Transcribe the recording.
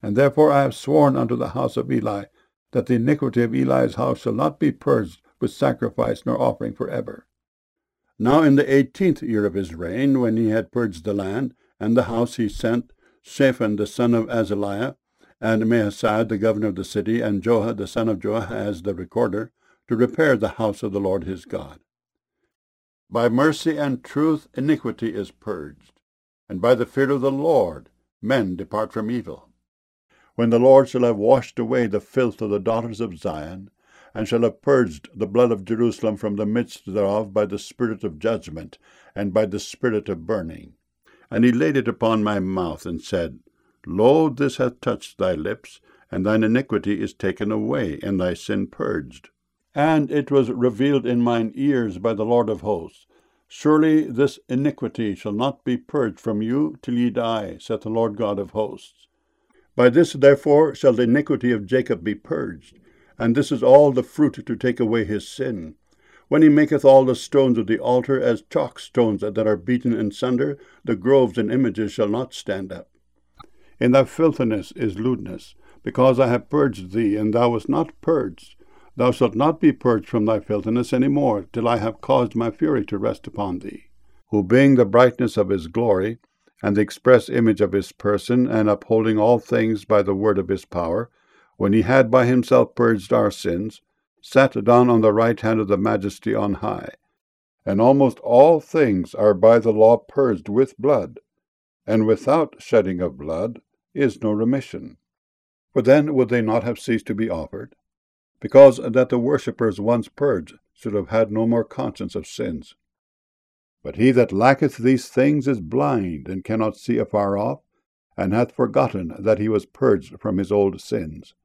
And therefore I have sworn unto the house of Eli, that the iniquity of Eli's house shall not be purged with sacrifice nor offering forever. Now in the 18th year of his reign, when he had purged the land and the house, he sent Shaphan the son of Azaliah, and Maaseiah the governor of the city, and Joah the son of Joahaz the recorder, to repair the house of the Lord his God. By mercy and truth iniquity is purged, and by the fear of the Lord men depart from evil. When the Lord shall have washed away the filth of the daughters of Zion, and shall have purged the blood of Jerusalem from the midst thereof by the spirit of judgment, and by the spirit of burning. And he laid it upon my mouth, and said, Lo, this hath touched thy lips, and thine iniquity is taken away, and thy sin purged. And it was revealed in mine ears by the Lord of hosts, Surely this iniquity shall not be purged from you till ye die, saith the Lord God of hosts. By this therefore shall the iniquity of Jacob be purged, and this is all the fruit to take away his sin. When he maketh all the stones of the altar as chalk stones that are beaten in sunder, the groves and images shall not stand up. In thy filthiness is lewdness, because I have purged thee, and thou wast not purged. Thou shalt not be purged from thy filthiness any more, till I have caused my fury to rest upon thee. Who being the brightness of his glory, and the express image of his person, and upholding all things by the word of his power, when he had by himself purged our sins, sat down on the right hand of the majesty on high. And almost all things are by the law purged with blood, and without shedding of blood is no remission. For then would they not have ceased to be offered? Because that the worshippers once purged should have had no more conscience of sins. But he that lacketh these things is blind, and cannot see afar off, and hath forgotten that he was purged from his old sins.